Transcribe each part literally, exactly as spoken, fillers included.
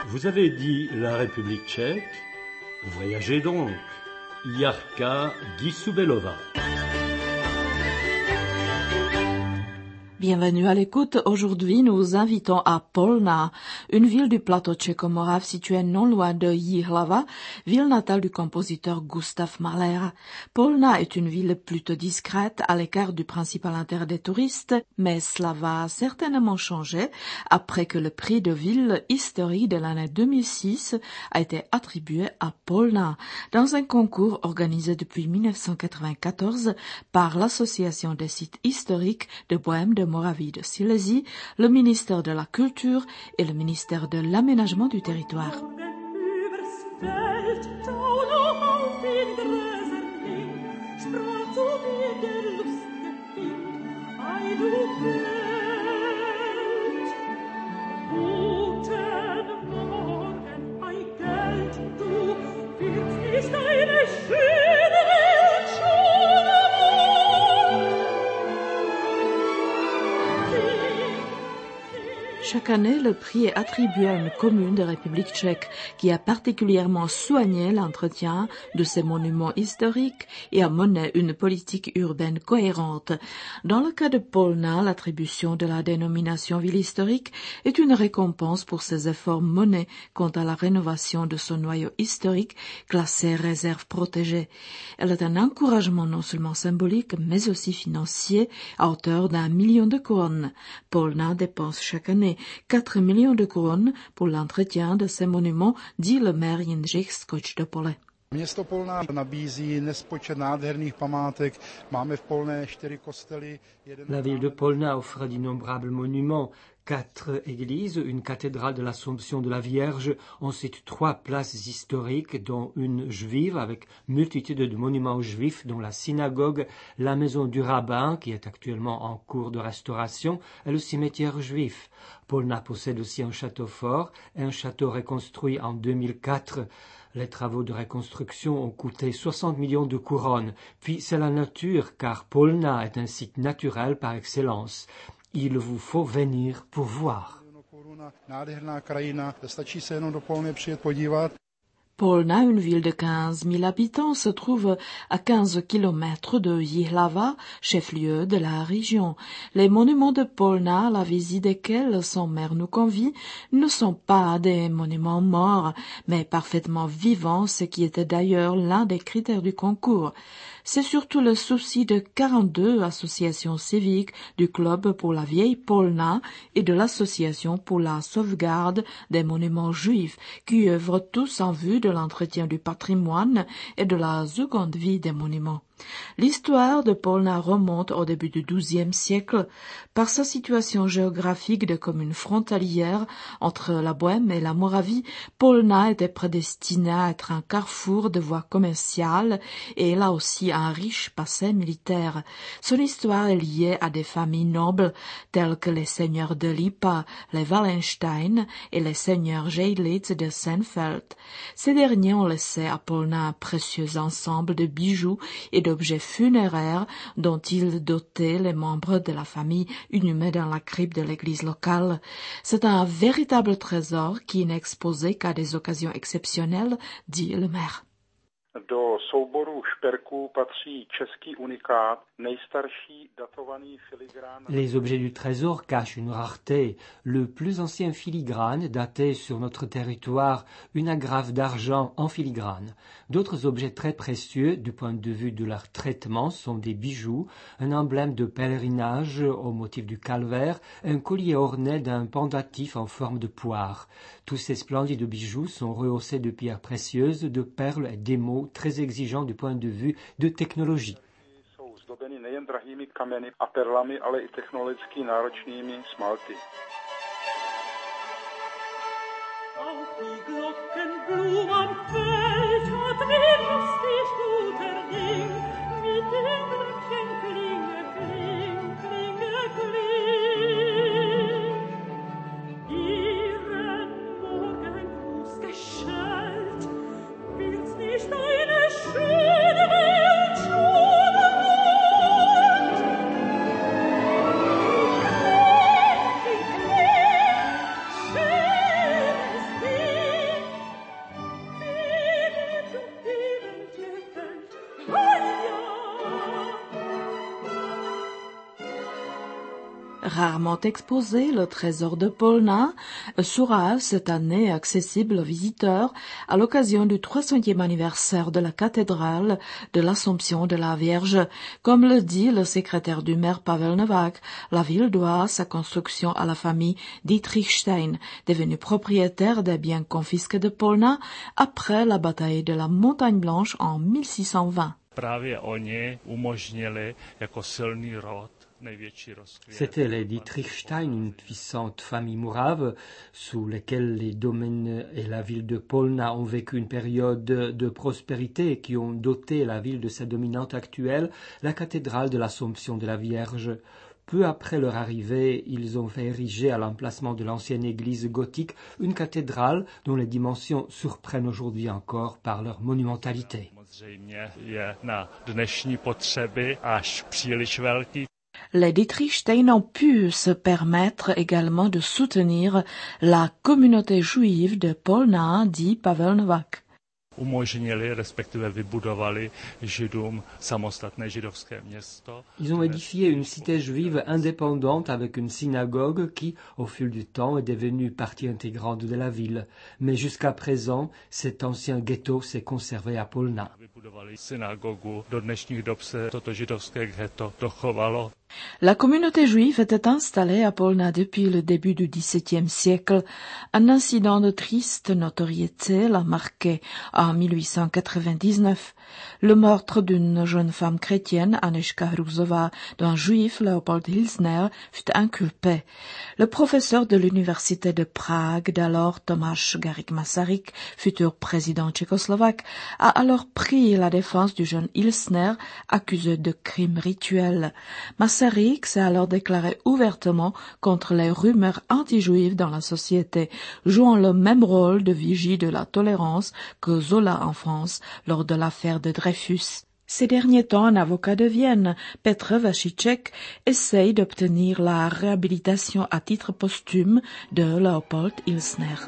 Vous avez dit la République tchèque. Voyagez donc. Jarka Gisubelova. Bienvenue à l'écoute. Aujourd'hui, nous invitons à Polná, une ville du plateau tchéco-morave située non loin de Jihlava, ville natale du compositeur Gustav Mahler. Polná est une ville plutôt discrète, à l'écart du principal intérêt des touristes, mais cela va certainement changer après que le prix de ville historique de l'année deux mille six a été attribué à Polná, dans un concours organisé depuis mille neuf cent quatre-vingt-quatorze par l'Association des sites historiques de Bohême de Moravie de Silésie, le ministère de la Culture et le ministère de l'Aménagement du Territoire. Chaque année, le prix est attribué à une commune de République tchèque qui a particulièrement soigné l'entretien de ses monuments historiques et a mené une politique urbaine cohérente. Dans le cas de Polná, l'attribution de la dénomination ville historique est une récompense pour ses efforts menés quant à la rénovation de son noyau historique classé réserve protégée. Elle est un encouragement non seulement symbolique mais aussi financier à hauteur d'un million de couronnes. Polná dépense chaque année quatre millions de couronnes pour l'entretien de ces monuments, dit le maire Jindřich Skočtopole. Město Polná nabízí nespočet nádherných památek. Máme v Polné čtyři kostely. La ville de Polná offre d'innombrables monuments, quatre églises, une cathédrale de l'Assomption de la Vierge, ensuite trois places historiques, dont une juive avec multitude de monuments juifs, dont la synagogue, la maison du rabbin, qui est actuellement en cours de restauration, et le cimetière juif. Polná possède aussi un château fort, un château reconstruit en deux mille quatre. Les travaux de reconstruction ont coûté soixante millions de couronnes. Puis c'est la nature, car Polná est un site naturel par excellence. Il vous faut venir pour voir. Polná, une ville de quinze mille habitants, se trouve à quinze kilomètres de Jihlava, chef-lieu de la région. Les monuments de Polná, la visite desquels son maire nous convie, ne sont pas des monuments morts, mais parfaitement vivants, ce qui était d'ailleurs l'un des critères du concours. C'est surtout le souci de quarante-deux associations civiques, du Club pour la vieille Polná et de l'Association pour la sauvegarde des monuments juifs qui œuvrent tous en vue de l'entretien du patrimoine et de la seconde vie des monuments. L'histoire de Polná remonte au début du douzième siècle. Par sa situation géographique de commune frontalière entre la Bohême et la Moravie, Polná était prédestinée à être un carrefour de voies commerciales et elle a aussi un riche passé militaire. Son histoire est liée à des familles nobles telles que les seigneurs de Lipa, les Wallenstein et les seigneurs Geidlitz de Seinfeld. Ces derniers ont laissé à Polná un précieux ensemble de bijoux et d'objets funéraires dont ils dotaient les membres de la famille inhumés dans la crypte de l'église locale. C'est un véritable trésor qui n'est exposé qu'à des occasions exceptionnelles, dit le maire. Do souboru šperků patří český unikát, nejstarší datovaný filigrán. Les objets du trésor cachent une rareté. Le plus ancien filigrane daté sur notre territoire, une agrafe d'argent en filigrane. D'autres objets très précieux du point de vue de leur traitement sont des bijoux, un emblème de pèlerinage au motif du calvaire, un collier orné d'un pendentif en forme de poire. Tous ces splendides bijoux sont rehaussés de pierres précieuses, de perles et d'émaux très exigeants du point de vue de technologie. Jsou zdobeny nejen drahými kameny a perlami, ale i technologicky náročnými smalty. Schönes Ding rarement exposé, le trésor de Polná sera cette année accessible aux visiteurs à l'occasion du trois centième anniversaire de la cathédrale de l'Assomption de la Vierge. Comme le dit le secrétaire du maire Pavel Novák, la ville doit sa construction à la famille Dietrich Stein, devenue propriétaire des biens confisqués de Polná après la bataille de la Montagne Blanche en mille six cent vingt. Právě oni umožnili jako silný rod. C'était les Dietrichstein, une puissante famille mourave, sous lesquelles les domaines et la ville de Polná ont vécu une période de prospérité et qui ont doté la ville de sa dominante actuelle, la cathédrale de l'Assomption de la Vierge. Peu après leur arrivée, ils ont fait ériger à l'emplacement de l'ancienne église gothique une cathédrale dont les dimensions surprennent aujourd'hui encore par leur monumentalité. Les Dietrichstein ont pu se permettre également de soutenir la communauté juive de Polná, dit Pavel Novák. Umožnili, respektive vybudovali Židům samostatné židovské město. Ils ont édifié une cité juive indépendante avec une synagogue qui, au fil du temps, est devenue partie intégrante de la ville. Mais jusqu'à présent, cet ancien ghetto s'est conservé à Polná. Vybudovali synagogu, do dnešních dob se toto židovské ghetto dochovalo. La communauté juive était installée à Polná depuis le début du dix-septième siècle. Un incident de triste notoriété l'a marqué en mille huit cent quatre-vingt-dix-neuf. Le meurtre d'une jeune femme chrétienne, Anežka Hruzová, d'un juif, Leopold Hilsner, fut inculpé. Le professeur de l'université de Prague, d'alors Tomáš Garrigue-Masaryk, futur président tchécoslovaque, a alors pris la défense du jeune Hilsner, accusé de crimes rituels. Masaryk s'est alors déclaré ouvertement contre les rumeurs anti-juives dans la société, jouant le même rôle de vigie de la tolérance que Zola en France lors de l'affaire de Dreyfus. Ces derniers temps, un avocat de Vienne, Petr Vašiček, essaye d'obtenir la réhabilitation à titre posthume de Leopold Hilsner.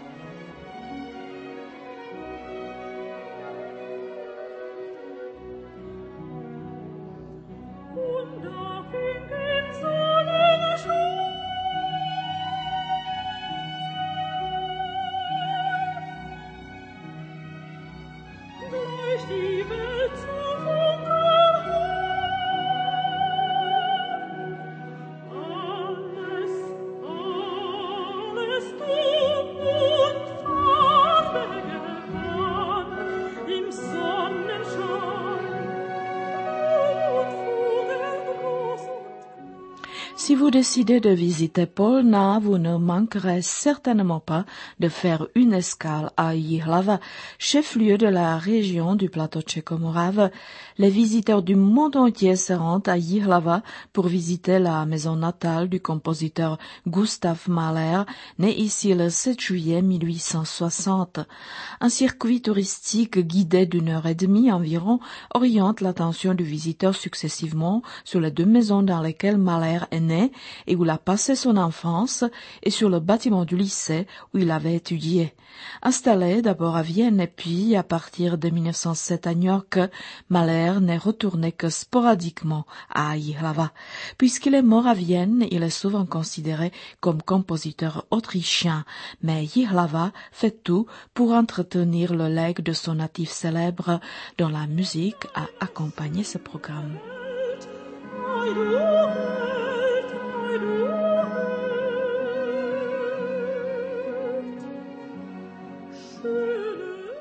Si vous décidez de visiter Polná, vous ne manquerez certainement pas de faire une escale à Jihlava, chef-lieu de la région du plateau tchéco-morave. Les visiteurs du monde entier se rendent à Jihlava pour visiter la maison natale du compositeur Gustav Mahler, né ici le sept juillet mille huit cent soixante. Un circuit touristique guidé d'une heure et demie environ oriente l'attention du visiteur successivement sur les deux maisons dans lesquelles Mahler est né et où il a passé son enfance, et sur le bâtiment du lycée où il avait étudié. Installé d'abord à Vienne et puis à partir de mille neuf cent sept à New York, Mahler n'est retourné que sporadiquement à Jihlava. Puisqu'il est mort à Vienne, il est souvent considéré comme compositeur autrichien, mais Jihlava fait tout pour entretenir le legs de son natif célèbre dont la musique a accompagné ce programme. I do, I do.